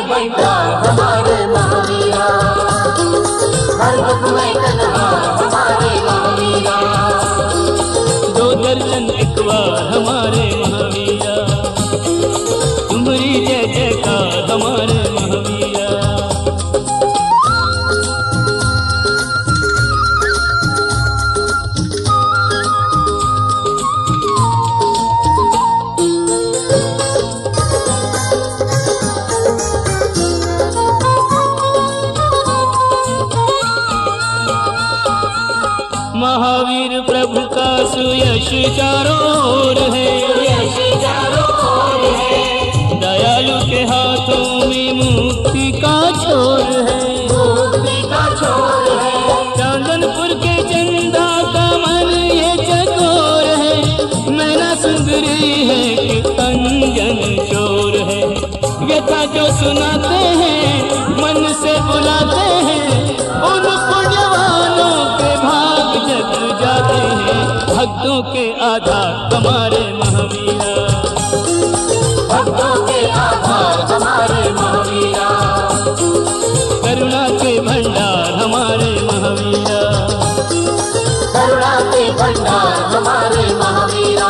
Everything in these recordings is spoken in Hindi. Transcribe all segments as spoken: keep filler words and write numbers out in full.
भंडार हमारे महावीरा, हर दुख में कन्हार हमारे महावीरा। दो दर्शन एक बार हमारे महावीरा, तुम्हारी जय जयकार हमारे महावीरा। महावीर प्रभु का सुयश चारों ओर है, दयालु के हाथों में मुक्ति का छोर है, चांदनपुर के चंदा का मन ये चकोर है, मैना सुंदरी है कि अंजन चोर है। व्यथा जो सुनाते हैं मन से बुलाते हैं, उन पुण्यवानों के भाग जग जाते हैं। भक्तों के आधार हमारे महावीरा, भक्तों के आधार हमारे महावीरा, करुणा के भंडार हमारे महावीरा, करुणा के भंडार हमारे महावीरा।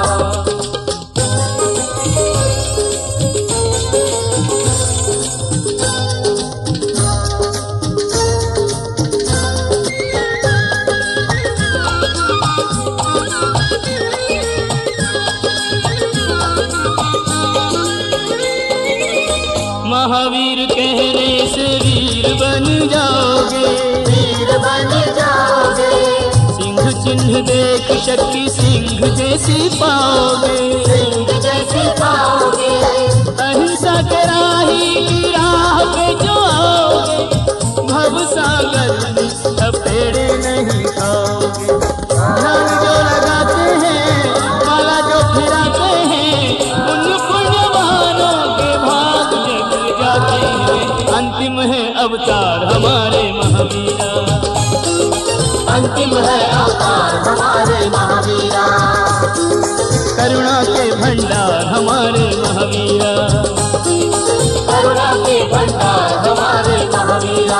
महावीर कहने से वीर बन जाओगे, वीर बन जाओगे, सिंह चिन्ह देख शक्ति सिंह जैसी पाओगे, सिंह जैसी पाओगे। अहिंसा के राही की राह पे जो आओगे, भव सागर में थपेड़े नहीं खाओगे। ध्यान जो लगाते हैं माला जो फिराते हैं, उन पुण्यवानों के भाग जग जाते हैं। अंतिम है अवतार हमारे महावीरा, अंतिम है अवतार हमारे महावीरा, करुणा के भंडार हमारे महावीरा, करुणा के भंडार हमारे महावीरा।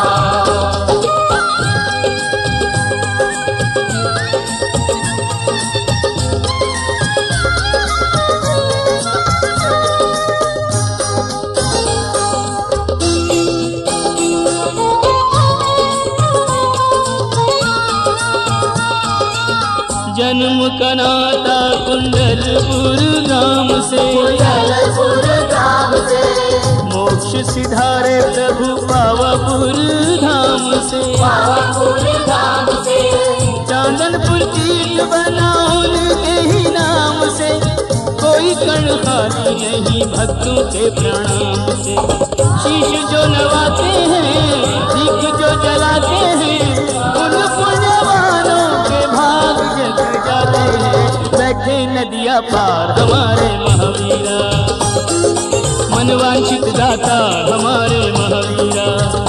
जन्म का नाता कुंडलपुर गांव से, कुंडलपुर गांव से, मोक्ष सिधारे प्रभु पावापुर धाम से, पावापुर धाम से। चांदनपुर तीर्थ बना उनके ही नाम से, कोई कण खाली नहीं भक्तों के प्रणाम से। शीश जो नवाते हैं दीप जो जलाते हैं, उन पुण्यवानों के भाग जग जाते हैं। बैठे नदिया पार हमारे महावीरा, मनवांछित दाता हमारे महावीरा।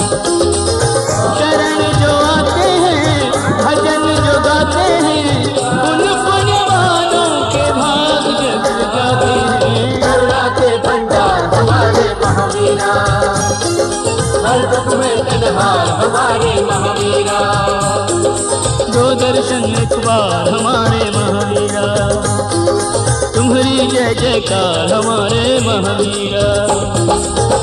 शरण जो आते हैं भजन जो गाते हैं, उन पुण्यवानों के भाग जग जाते हैं। करुणा के भंडार हमारे महावीरा, हर दुख में कन्हार हमारे महावीरा। दो दर्शन एक बार हमारे महावीरा, तुम्हारी जय जयकार हमारे महावीरा।